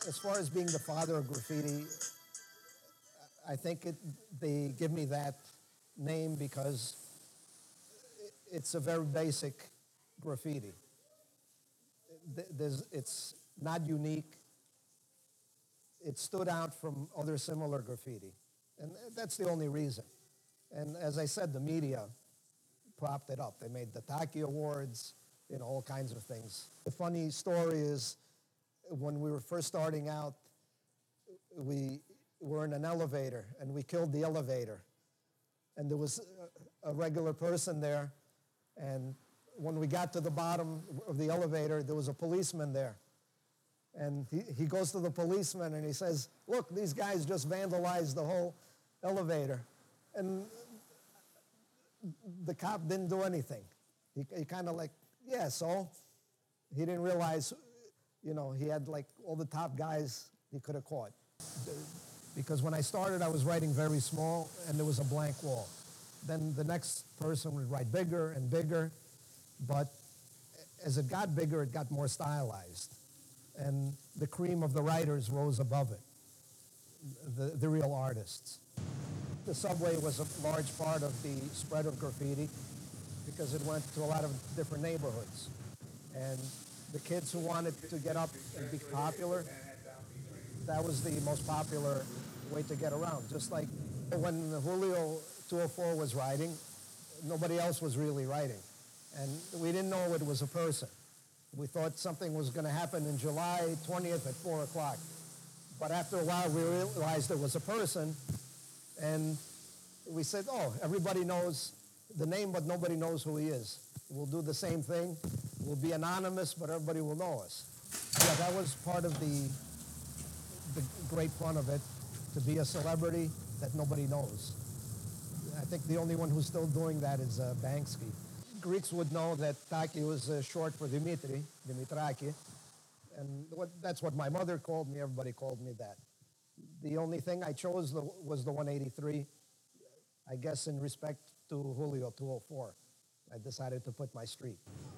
As far as being the father of graffiti, I think they give me that name because it's a very basic graffiti. It's not unique. It stood out from other similar graffiti. And that's the only reason. And as I said, the media propped it up. They made the Taki Awards, all kinds of things. The funny story is when we were first starting out, we were in an elevator and we killed the elevator. And there was a regular person there. And when we got to the bottom of the elevator, there was a policeman there. And he goes to the policeman and he says, "Look, these guys just vandalized the whole elevator." And the cop didn't do anything. He kind of like, "Yeah, so?" He didn't realize, he had like all the top guys he could have caught. Because when I started, I was writing very small and there was a blank wall. Then the next person would write bigger and bigger, but as it got bigger, it got more stylized. And the cream of the writers rose above it, the real artists. The subway was a large part of the spread of graffiti because it went to a lot of different neighborhoods. And the kids who wanted to get up and be popular, that was the most popular way to get around. Just like when Julio 204 was writing, nobody else was really writing. And we didn't know it was a person. We thought something was going to happen in July 20th at 4 o'clock. But after a while, we realized it was a person. And we said, oh, everybody knows the name, but nobody knows who he is. We'll do the same thing. We'll be anonymous, but everybody will know us. Yeah, that was part of the great fun of it, to be a celebrity that nobody knows. I think the only one who's still doing that is Banksy. Greeks would know that Taki was short for Dimitraki, and that's what my mother called me. Everybody called me that. The only thing I chose was the 183, I guess in respect to Julio 204. I decided to put my street.